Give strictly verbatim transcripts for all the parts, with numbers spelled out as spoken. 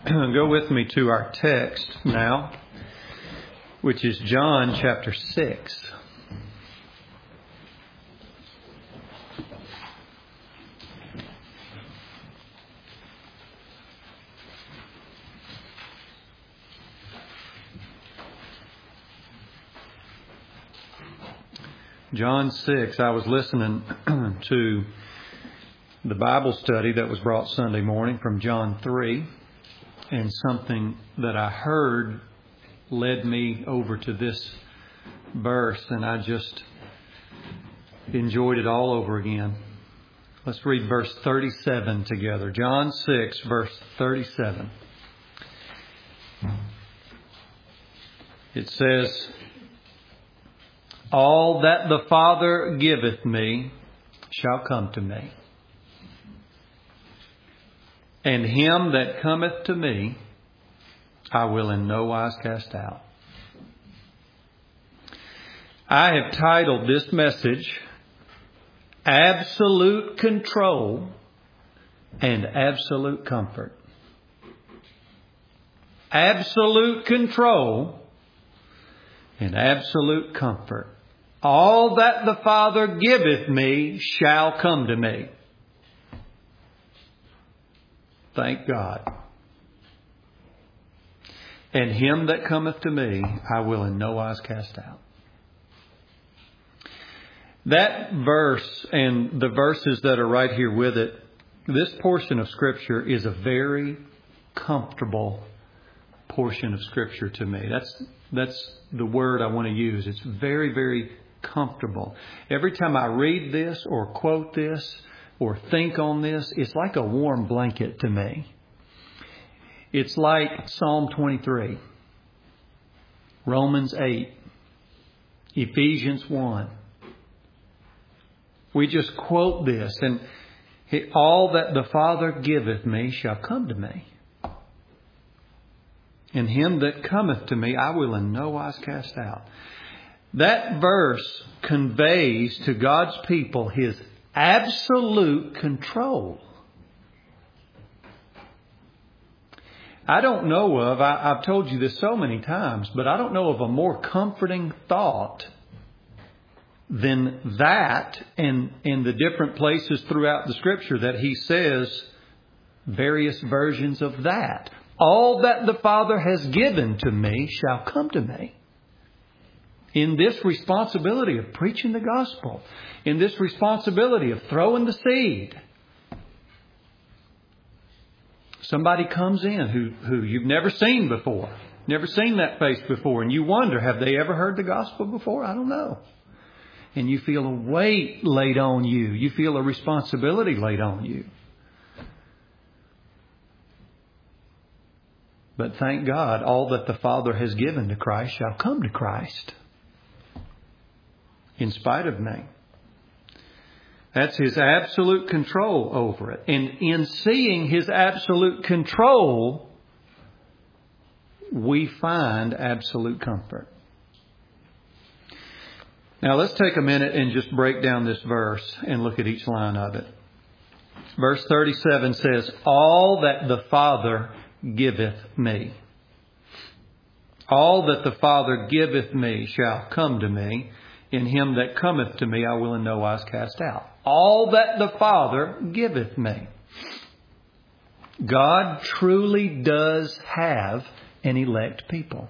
go with me to our text now, which is John chapter six. John six, I was listening to the Bible study that was brought Sunday morning from John three, and something that I heard led me over to this verse, and I just enjoyed it all over again. Let's read verse thirty-seven together. John six, verse thirty-seven. It says, "All that the Father giveth me shall come to me. And him that cometh to me, I will in no wise cast out." I have titled this message, Absolute Control and Absolute Comfort. Absolute control and absolute comfort. All that the Father giveth me shall come to me. Thank God. And him that cometh to me, I will in no wise cast out. That verse and the verses that are right here with it, this portion of Scripture is a very comfortable portion of Scripture to me. That's that's the word I want to use. It's very, very comfortable. Every time I read this or quote this or think on this, it's like a warm blanket to me. It's like Psalm twenty-three, Romans eight, Ephesians one. We just quote this, and all that the Father giveth me shall come to me. And him that cometh to me, I will in no wise cast out. That verse conveys to God's people His absolute control. I don't know of, I, I've told you this so many times, but I don't know of a more comforting thought than that, and in the different places throughout the Scripture that He says various versions of that. All that the Father has given to me shall come to me. In this responsibility of preaching the gospel, in this responsibility of throwing the seed, somebody comes in who, who you've never seen before, never seen that face before, and you wonder, have they ever heard the gospel before? I don't know. And you feel a weight laid on you. You feel a responsibility laid on you. But thank God, all that the Father has given to Christ shall come to Christ. In spite of me. That's His absolute control over it. And in seeing His absolute control, we find absolute comfort. Now let's take a minute and just break down this verse and look at each line of it. Verse thirty-seven says, "All that the Father giveth me. All that the Father giveth me shall come to me. In him that cometh to me, I will in no wise cast out." All that the Father giveth me. God truly does have an elect people.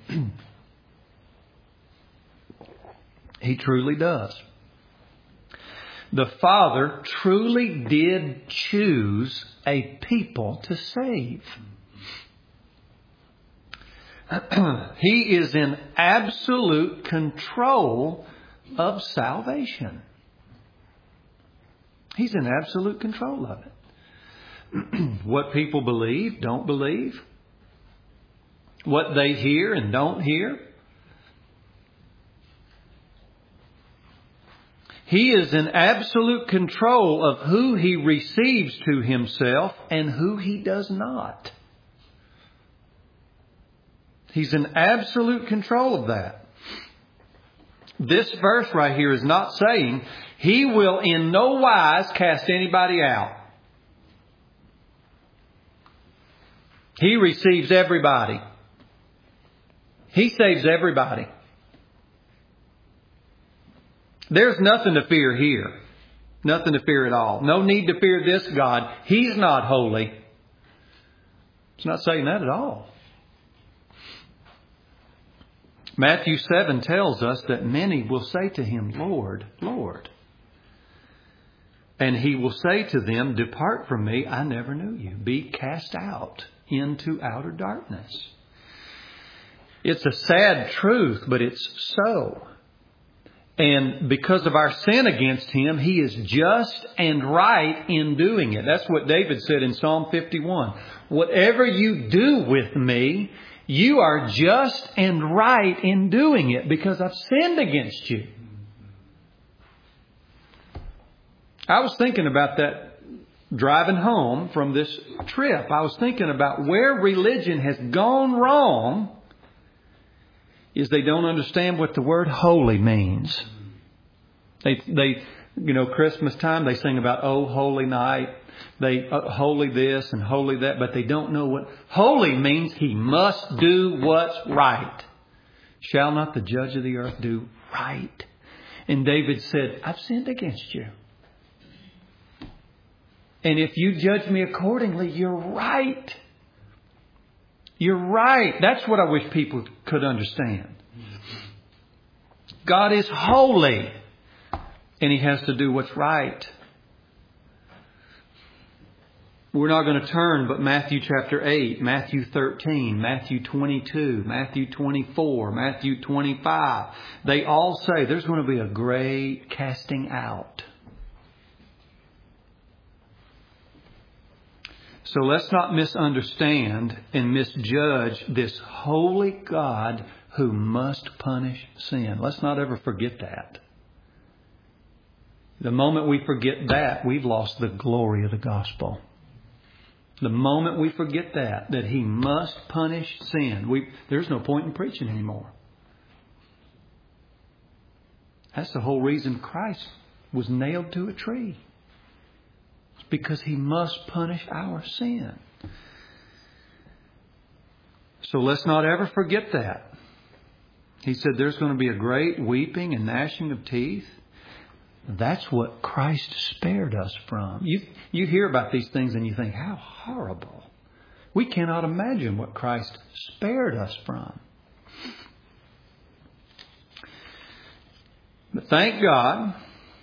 He truly does. The Father truly did choose a people to save. He is in absolute control of salvation. He's in absolute control of it. What people believe, don't believe. What they hear and don't hear. He is in absolute control of who He receives to Himself and who He does not. He's in absolute control of that. This verse right here is not saying He will in no wise cast anybody out. He receives everybody. He saves everybody. There's nothing to fear here. Nothing to fear at all. No need to fear this God. He's not holy. It's not saying that at all. Matthew seven tells us that many will say to Him, Lord, Lord. And He will say to them, depart from me, I never knew you. Be cast out into outer darkness. It's a sad truth, but it's so. And because of our sin against Him, He is just and right in doing it. That's what David said in Psalm fifty-one. Whatever you do with me, you are just and right in doing it because I've sinned against you. I was thinking about that driving home from this trip. I was thinking about where religion has gone wrong is they don't understand what the word holy means. They, they, you know, Christmas time, they sing about, oh, holy night. They, uh, holy this and holy that, but they don't know what holy means. He must do what's right. Shall not the judge of the earth do right? And David said, I've sinned against you. And if you judge me accordingly, you're right. You're right. That's what I wish people could understand. God is holy. And He has to do what's right. We're not going to turn, but Matthew chapter eight, Matthew thirteen, Matthew twenty-two, Matthew twenty-four, Matthew twenty-five. They all say there's going to be a great casting out. So let's not misunderstand and misjudge this holy God who must punish sin. Let's not ever forget that. The moment we forget that, we've lost the glory of the gospel. The moment we forget that, that He must punish sin, we, there's no point in preaching anymore. That's the whole reason Christ was nailed to a tree. It's because He must punish our sin. So let's not ever forget that. He said there's going to be a great weeping and gnashing of teeth. That's what Christ spared us from. You, you hear about these things and you think, how horrible. We cannot imagine what Christ spared us from. But thank God,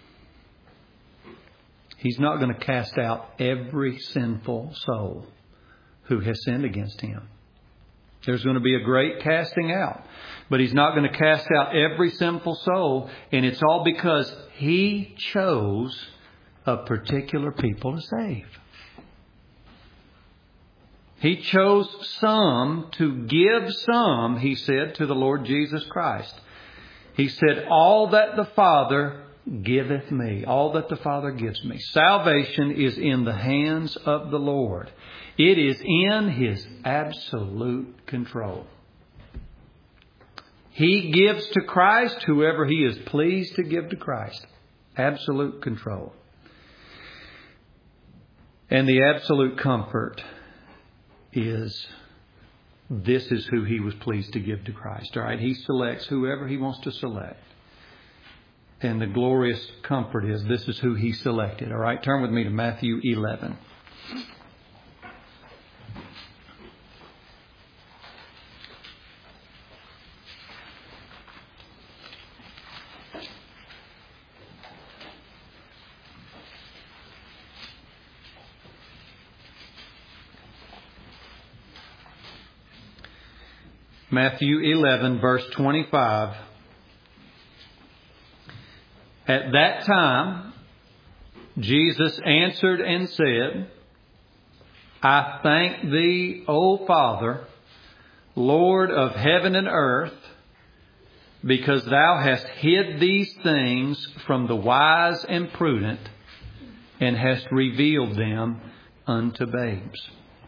He's not going to cast out every sinful soul who has sinned against Him. There's going to be a great casting out. But He's not going to cast out every sinful soul. And it's all because He chose a particular people to save. He chose some to give some, He said, to the Lord Jesus Christ. He said, all that the Father giveth me, all that the Father gives me. Salvation is in the hands of the Lord. It is in His absolute control. He gives to Christ whoever He is pleased to give to Christ. Absolute control. And the absolute comfort is this is who He was pleased to give to Christ. All right, He selects whoever He wants to select. And the glorious comfort is this is who He selected. All right, turn with me to Matthew eleven. Matthew eleven, verse twenty-five. At that time, Jesus answered and said, I thank Thee, O Father, Lord of heaven and earth, because Thou hast hid these things from the wise and prudent, and hast revealed them unto babes.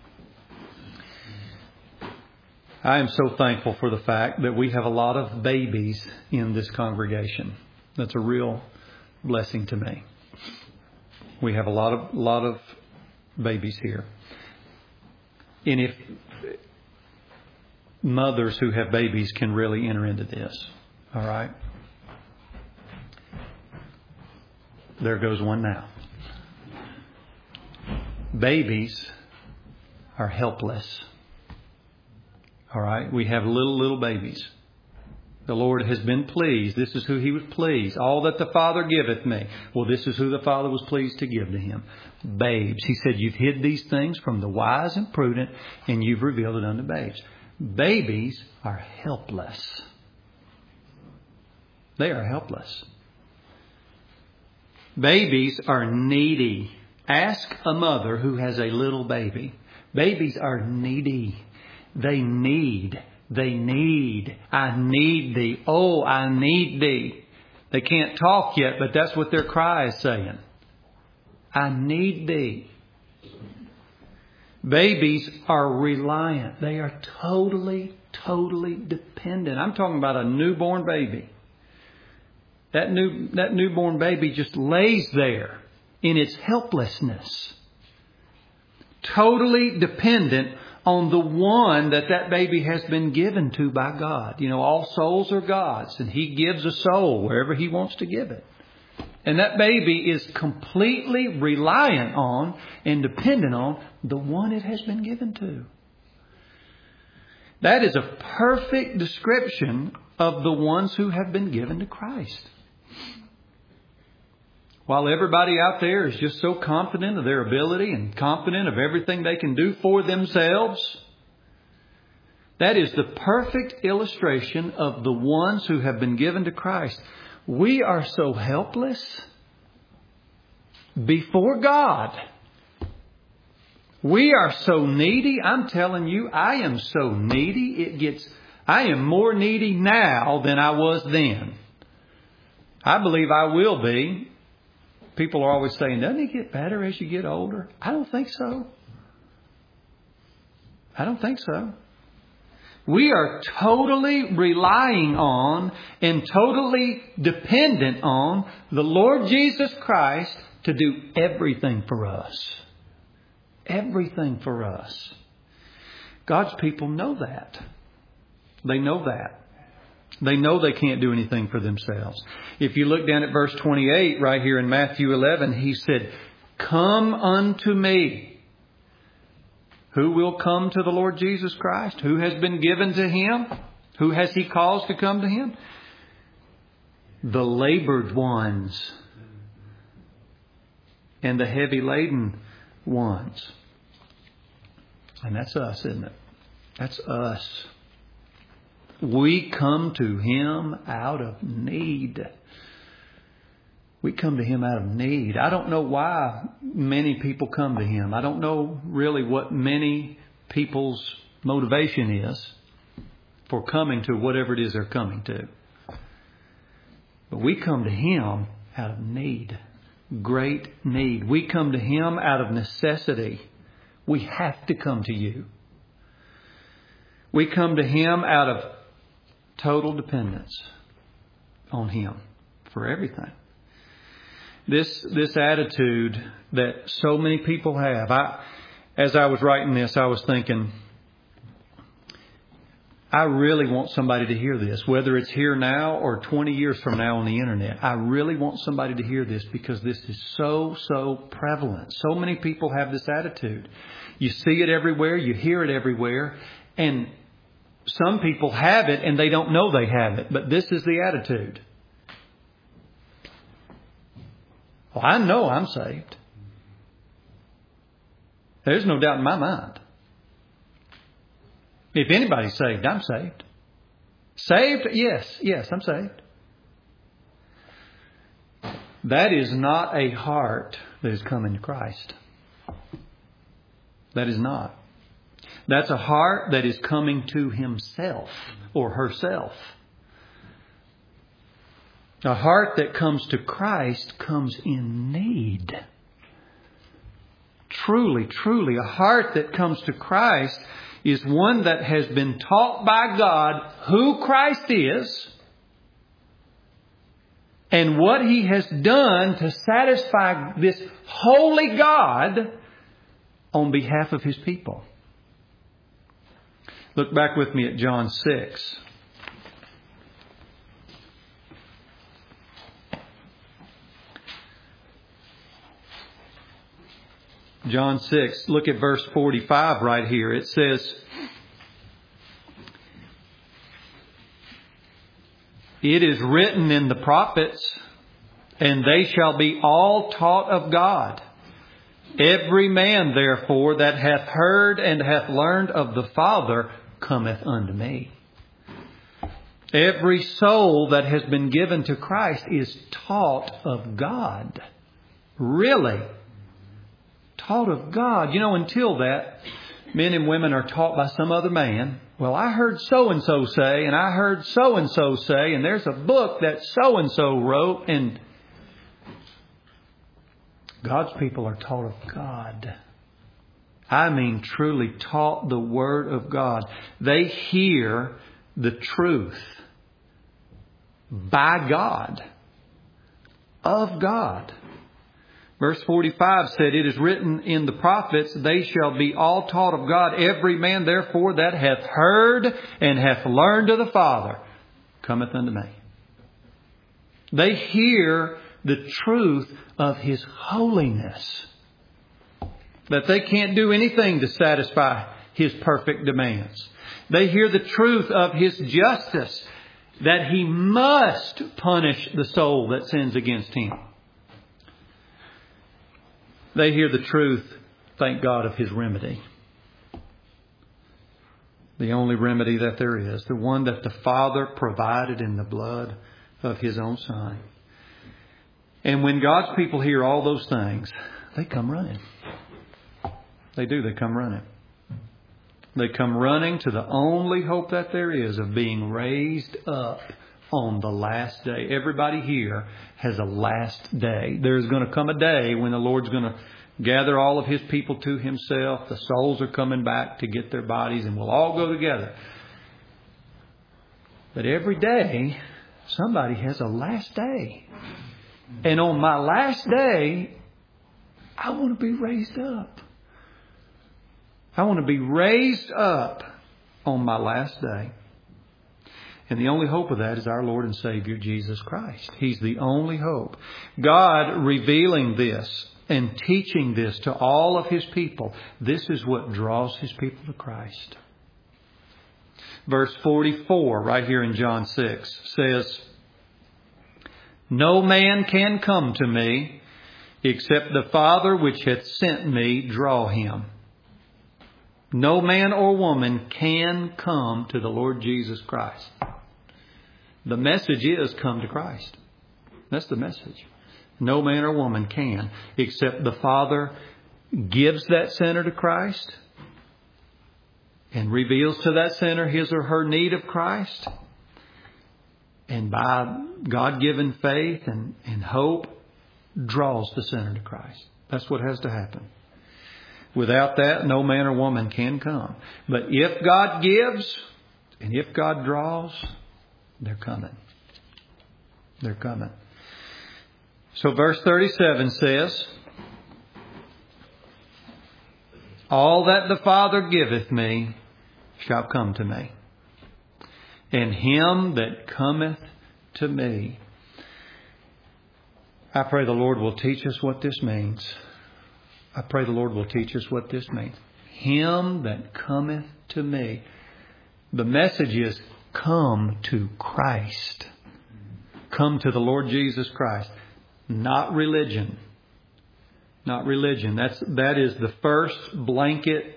I am so thankful for the fact that we have a lot of babies in this congregation. That's a real blessing to me. We have a lot of lot of babies here. And if mothers who have babies can really enter into this, all right? There goes one now. Babies are helpless. All right? We have little, little babies. The Lord has been pleased. This is who He was pleased. All that the Father giveth me. Well, this is who the Father was pleased to give to Him. Babes. He said, you've hid these things from the wise and prudent, and you've revealed it unto babes. Babies are helpless. They are helpless. Babies are needy. Ask a mother who has a little baby. Babies are needy. They need. They need. I need thee. Oh, I need thee. They can't talk yet, but that's what their cry is saying. I need thee. Babies are reliant. They are totally, totally dependent. I'm talking about a newborn baby. That new that newborn baby just lays there in its helplessness. Totally dependent on the one that that baby has been given to by God. You know, all souls are God's, and He gives a soul wherever He wants to give it. And that baby is completely reliant on and dependent on the one it has been given to. That is a perfect description of the ones who have been given to Christ. While everybody out there is just so confident of their ability and confident of everything they can do for themselves, that is the perfect illustration of the ones who have been given to Christ. We are so helpless before God. We are so needy. I'm telling you, I am so needy. It gets, I am more needy now than I was then. I believe I will be. People are always saying, doesn't it get better as you get older? I don't think so. I don't think so. We are totally relying on and totally dependent on the Lord Jesus Christ to do everything for us. Everything for us. God's people know that. They know that. They know they can't do anything for themselves. If you look down at verse twenty-eight right here in Matthew eleven, He said, come unto me. Who will come to the Lord Jesus Christ? Who has been given to Him? Who has He caused to come to Him? The labored ones and the heavy laden ones. And that's us, isn't it? That's us. We come to Him out of need. We come to Him out of need. I don't know why many people come to Him. I don't know really what many people's motivation is for coming to whatever it is they're coming to. But we come to Him out of need. Great need. We come to Him out of necessity. We have to come to you. We come to Him out of total dependence on Him for everything. This this attitude that so many people have. I, as I was writing this, I was thinking, I really want somebody to hear this, whether it's here now or twenty years from now on the internet. I really want somebody to hear this because this is so, so prevalent. So many people have this attitude. You see it everywhere. You hear it everywhere. And some people have it and they don't know they have it. But this is the attitude. Well, I know I'm saved. There's no doubt in my mind. If anybody's saved, I'm saved. Saved? Yes, yes, I'm saved. That is not a heart that is coming to Christ. That is not. That's a heart that is coming to himself or herself. A heart that comes to Christ comes in need. Truly, truly, a heart that comes to Christ is one that has been taught by God who Christ is and what He has done to satisfy this holy God on behalf of His people. Look back with me at John six. John six, look at verse forty-five right here. It says, "It is written in the prophets, and they shall be all taught of God. Every man, therefore, that hath heard and hath learned of the Father cometh unto me." Every soul that has been given to Christ is taught of God. Really? Taught of God. You know, until that, men and women are taught by some other man. Well, I heard so-and-so say, and I heard so-and-so say, and there's a book that so-and-so wrote, and God's people are taught of God. I mean, truly taught the Word of God. They hear the truth by God, of God. Verse forty-five said, "It is written in the prophets, they shall be all taught of God. Every man, therefore, that hath heard and hath learned of the Father cometh unto me." They hear the truth of His holiness. That they can't do anything to satisfy His perfect demands. They hear the truth of His justice. That He must punish the soul that sins against Him. They hear the truth, thank God, of His remedy. The only remedy that there is. The one that the Father provided in the blood of His own Son. And when God's people hear all those things, they come running. They do. They come running. They come running to the only hope that there is of being raised up on the last day. Everybody here has a last day. There's going to come a day when the Lord's going to gather all of His people to Himself. The souls are coming back to get their bodies, and we'll all go together. But every day, somebody has a last day. And on my last day, I want to be raised up. I want to be raised up on my last day. And the only hope of that is our Lord and Savior, Jesus Christ. He's the only hope. God revealing this and teaching this to all of His people. This is what draws His people to Christ. Verse forty-four, right here in John six, says, "No man can come to me, except the Father which hath sent me draw him." No man or woman can come to the Lord Jesus Christ. The message is come to Christ. That's the message. No man or woman can, except the Father gives that sinner to Christ and reveals to that sinner his or her need of Christ. And by God-given faith and, and hope, draws the sinner to Christ. That's what has to happen. Without that, no man or woman can come. But if God gives and if God draws, they're coming. They're coming. So verse thirty-seven says, "All that the Father giveth me shall come to me, and him that cometh to me." I pray the Lord will teach us what this means. I pray the Lord will teach us what this means. Him that cometh to me. The message is come to Christ. Come to the Lord Jesus Christ. Not religion. Not religion. That's, that is the first blanket,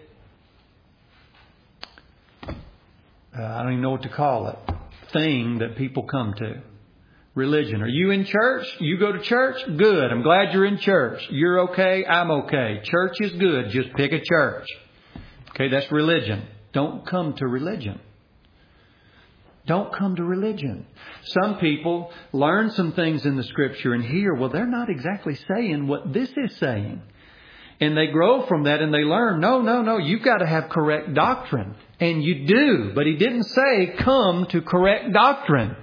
uh, I don't even know what to call it, thing that people come to. Religion. Are you in church? You go to church? Good. I'm glad you're in church. You're okay. I'm okay. Church is good. Just pick a church. Okay, that's religion. Don't come to religion. Don't come to religion. Some people learn some things in the Scripture and hear, well, they're not exactly saying what this is saying. And they grow from that and they learn, no, no, no, you've got to have correct doctrine. And you do. But He didn't say come to correct doctrine.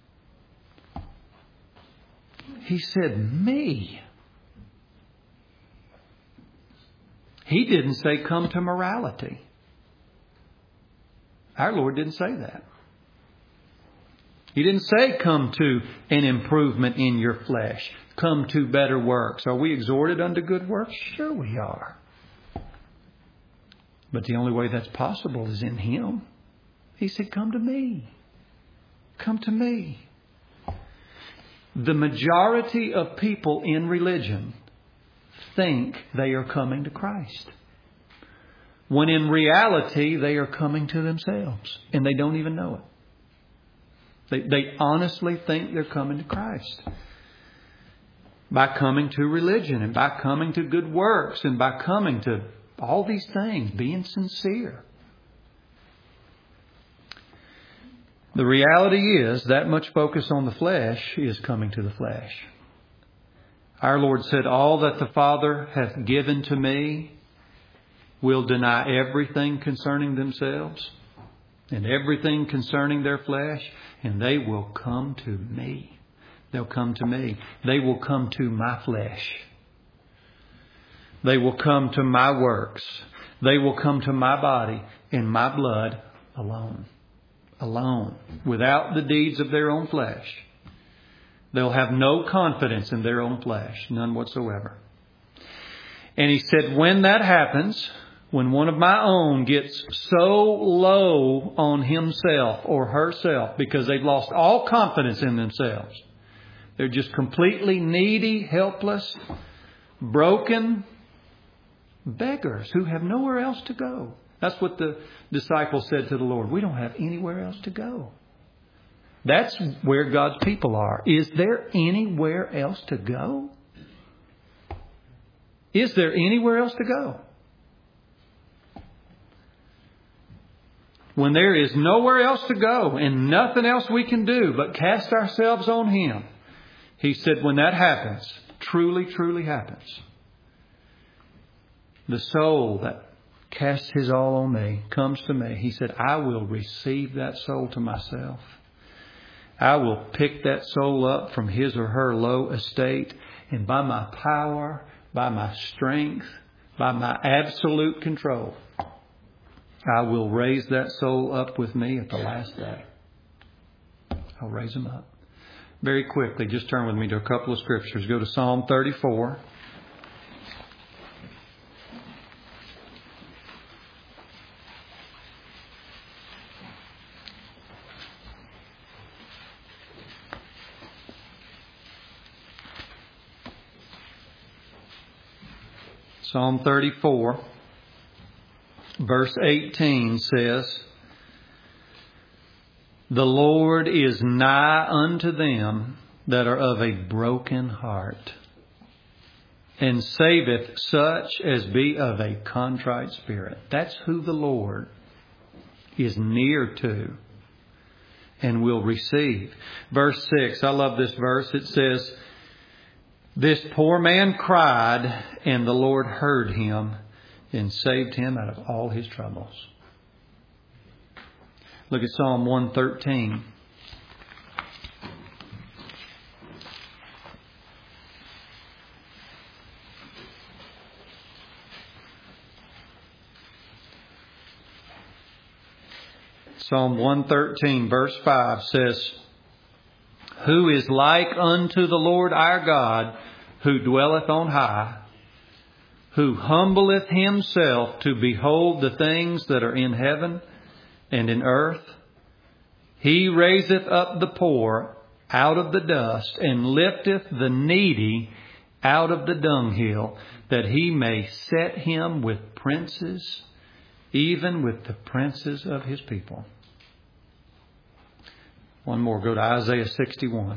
He said, me. He didn't say come to morality. Our Lord didn't say that. He didn't say come to an improvement in your flesh. Come to better works. Are we exhorted unto good works? Sure we are. But the only way that's possible is in Him. He said, come to me. Come to me. The majority of people in religion think they are coming to Christ, when in reality they are coming to themselves and they don't even know it. They, they honestly think they're coming to Christ by coming to religion and by coming to good works and by coming to all these things, being sincere. The reality is that much focus on the flesh is coming to the flesh. Our Lord said, all that the Father hath given to me will deny everything concerning themselves and everything concerning their flesh, and they will come to me. They'll come to me. They will come to my flesh. They will come to my works. They will come to my body and my blood alone. Alone. Without the deeds of their own flesh. They'll have no confidence in their own flesh. None whatsoever. And He said, when that happens, when one of my own gets so low on himself or herself because they've lost all confidence in themselves, they're just completely needy, helpless, broken beggars who have nowhere else to go. That's what the disciples said to the Lord. We don't have anywhere else to go. That's where God's people are. Is there anywhere else to go? Is there anywhere else to go? When there is nowhere else to go and nothing else we can do but cast ourselves on Him, He said, when that happens, truly, truly happens, the soul that casts his all on me comes to me. He said, I will receive that soul to myself. I will pick that soul up from his or her low estate, and by my power, by my strength, by my absolute control, I will raise that soul up with me at the last day. I'll raise them up. Very quickly, just turn with me to a couple of scriptures. Go to Psalm thirty-four. Psalm thirty-four, verse eighteen says, the Lord is nigh unto them that are of a broken heart, and saveth such as be of a contrite spirit. That's who the Lord is near to and will receive. Verse six, I love this verse. It says, this poor man cried, and the Lord heard him and saved him out of all his troubles. Look at Psalm one thirteen. Psalm one thirteen, verse five says, who is like unto the Lord our God, who dwelleth on high, who humbleth himself to behold the things that are in heaven and in earth. He raiseth up the poor out of the dust, and lifteth the needy out of the dunghill, that he may set him with princes, even with the princes of his people. One more. Go to Isaiah sixty-one.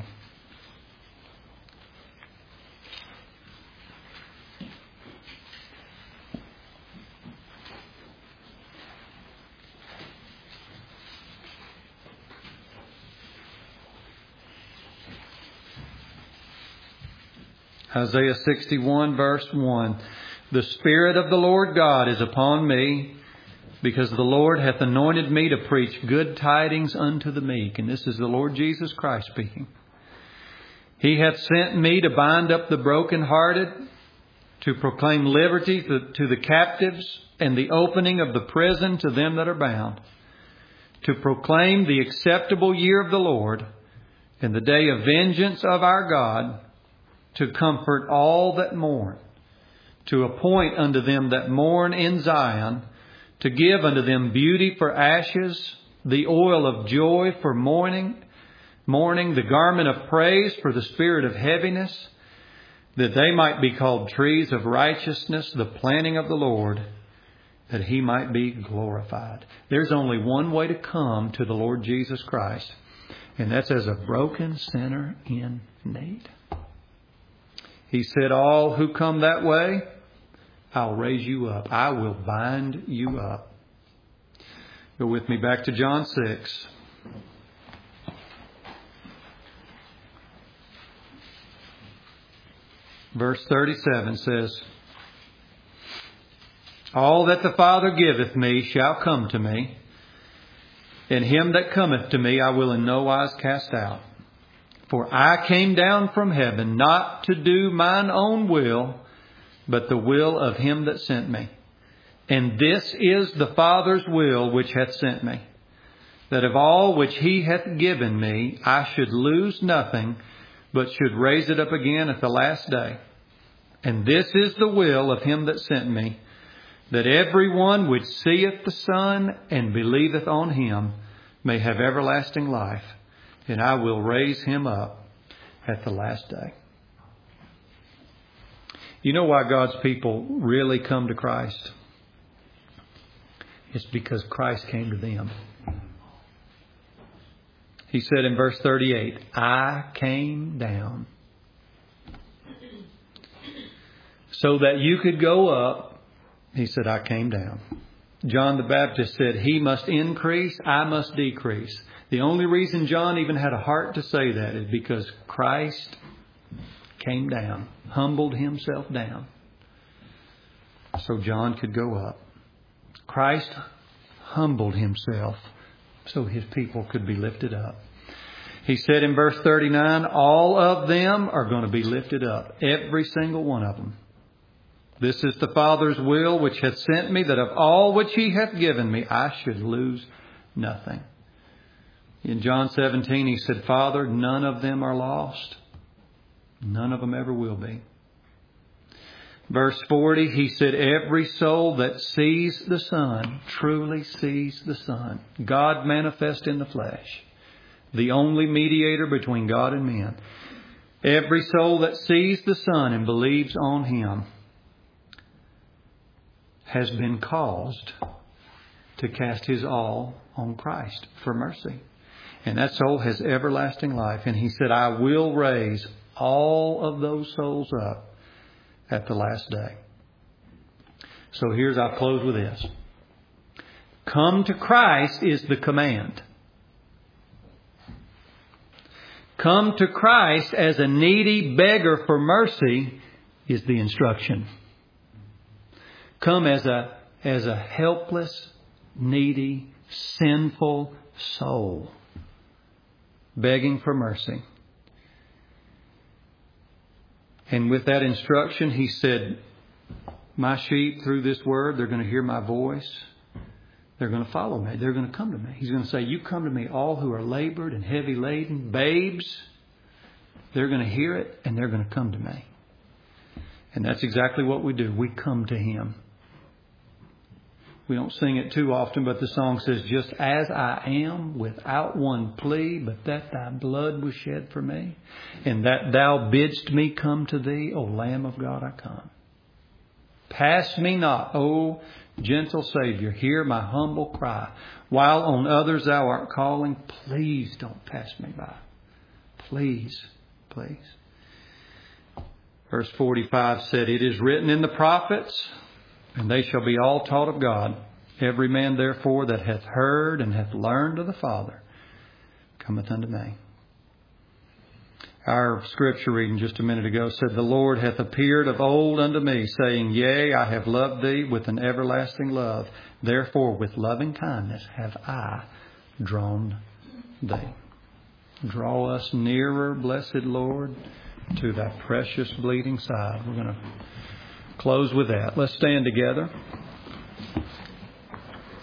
Isaiah sixty-one, verse one. The Spirit of the Lord God is upon me, because the Lord hath anointed me to preach good tidings unto the meek. And this is the Lord Jesus Christ speaking. He hath sent me to bind up the brokenhearted, to proclaim liberty to, to the captives, and the opening of the prison to them that are bound, to proclaim the acceptable year of the Lord and the day of vengeance of our God, to comfort all that mourn, to appoint unto them that mourn in Zion, to give unto them beauty for ashes, the oil of joy for mourning, mourning, the garment of praise for the spirit of heaviness, that they might be called trees of righteousness, the planting of the Lord, that He might be glorified. There's only one way to come to the Lord Jesus Christ, and that's as a broken sinner in need. He said, all who come that way, I'll raise you up. I will bind you up. Go with me back to John six. Verse thirty-seven says, all that the Father giveth me shall come to me, and him that cometh to me I will in no wise cast out. For I came down from heaven not to do mine own will, but the will of him that sent me. And this is the Father's will which hath sent me, that of all which He hath given me I should lose nothing, but should raise it up again at the last day. And this is the will of him that sent me, that every one which seeth the Son and believeth on Him may have everlasting life, and I will raise him up at the last day. You know why God's people really come to Christ? It's because Christ came to them. He said in verse thirty-eight, I came down so that you could go up. He said, I came down. John the Baptist said, He must increase, I must decrease. The only reason John even had a heart to say that is because Christ came down, humbled Himself down, so John could go up. Christ humbled Himself so His people could be lifted up. He said in verse thirty-nine, all of them are going to be lifted up. Every single one of them. This is the Father's will which hath sent me, that of all which He hath given me, I should lose nothing. In John seventeen, He said, Father, none of them are lost. None of them ever will be. Verse forty, He said, every soul that sees the Son truly sees the Son. God manifest in the flesh. The only mediator between God and men. Every soul that sees the Son and believes on Him has been caused to cast his all on Christ for mercy. And that soul has everlasting life. And He said, I will raise all of those souls up at the last day. So here's, I'll close with this. Come to Christ is the command. Come to Christ as a needy beggar for mercy is the instruction. Come as a, as a helpless, needy, sinful soul, begging for mercy. And with that instruction, He said, my sheep through this word, they're going to hear my voice. They're going to follow me. They're going to come to me. He's going to say, you come to me, all who are labored and heavy laden, babes. They're going to hear it and they're going to come to me. And that's exactly what we do. We come to Him. We don't sing it too often, but the song says, just as I am, without one plea, but that Thy blood was shed for me, and that Thou bidst me come to Thee, O Lamb of God, I come. Pass me not, O gentle Savior, hear my humble cry. While on others Thou art calling, please don't pass me by. Please, please. Verse forty-five said, it is written in the prophets, and they shall be all taught of God. Every man therefore that hath heard and hath learned of the Father cometh unto me. Our scripture reading just a minute ago said, the Lord hath appeared of old unto me, saying, yea, I have loved thee with an everlasting love. Therefore with loving kindness have I drawn thee. Draw us nearer, blessed Lord, to Thy precious bleeding side. We're going to close with that. Let's stand together.